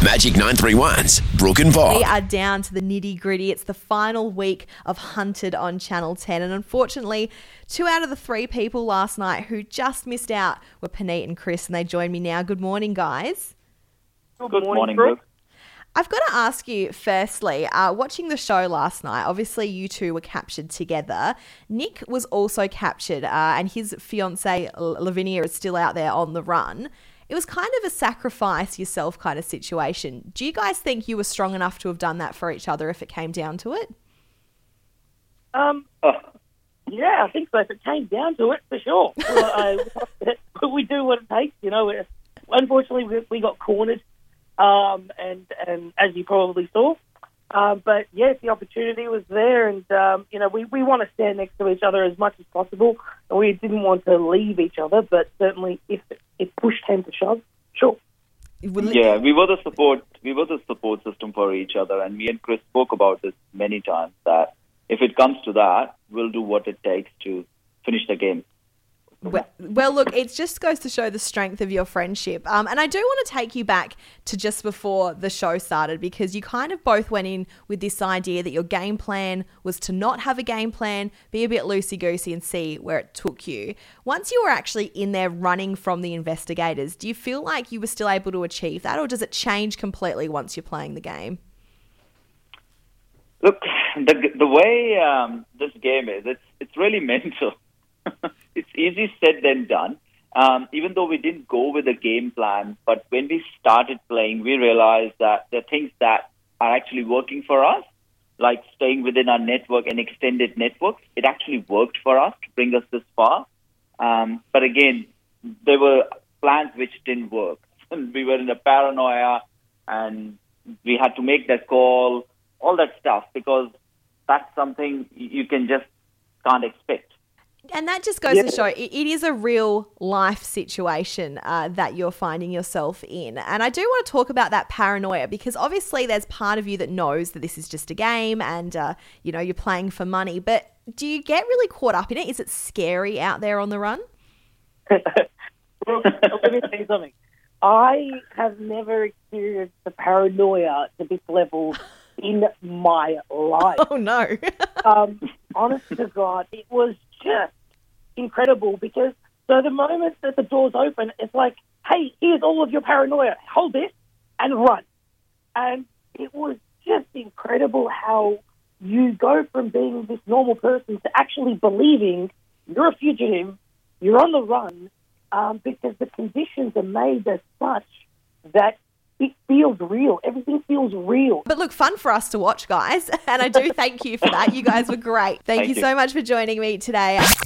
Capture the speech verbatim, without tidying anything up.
Magic nine three one's Brooke and Bob. We are down to the nitty gritty. It's the final week of Hunted on Channel ten. And unfortunately, two out of the three people last night who just missed out were Paneet and Chris, and they join me now. Good morning, guys. Good, Good morning, Brooke. I've got to ask you, firstly, uh, watching the show last night, obviously you two were captured together. Nick was also captured, uh, and his fiancée, Lavinia, is still out there on the run. It was kind of a sacrifice yourself kind of situation. Do you guys think you were strong enough to have done that for each other if it came down to it? Um, oh, yeah, I think so. If it came down to it, for sure. well, I, we do what it takes, you know. Unfortunately, we, we got cornered, um, and, and as you probably saw. Uh, but, yes, the opportunity was there, and, um, you know, we, we want to stand next to each other as much as possible, and we didn't want to leave each other, but certainly if if push came to shove, sure. Yeah, we were the support, we were the support system for each other, and me and Chris spoke about this many times, that if it comes to that, we'll do what it takes to finish the game. Well, well, look, it just goes to show the strength of your friendship. Um, and I do want to take you back to just before the show started, because you kind of both went in with this idea that your game plan was to not have a game plan, be a bit loosey-goosey and see where it took you. Once you were actually in there running from the investigators, do you feel like you were still able to achieve that, or does it change completely once you're playing the game? Look, the the way um, this game is, it's it's really mental. It's easy said than done. Um, even though we didn't go with a game plan, but when we started playing, we realized that the things that are actually working for us, like staying within our network and extended networks, it actually worked for us to bring us this far. Um, but again, there were plans which didn't work. We were in a paranoia, and we had to make that call, all that stuff, because that's something you can just can't expect. And that just goes yeah. to show it, it is a real life situation uh, that you're finding yourself in. And I do want to talk about that paranoia, because obviously there's part of you that knows that this is just a game and, uh, you know, you're playing for money. But do you get really caught up in it? Is it scary out there on the run? Well, let me tell you something. I have never experienced the paranoia to this level in my life. Oh, no. um, honest to God, it was just incredible, because so the moment that the doors open, it's like, hey, here's all of your paranoia. Hold this and run. And it was just incredible how you go from being this normal person to actually believing you're a fugitive, you're on the run, um, because the conditions are made as such that it feels real. Everything feels real. But look, fun for us to watch, guys. And I do thank you for that. You guys were great. Thank, thank you, you so much for joining me today.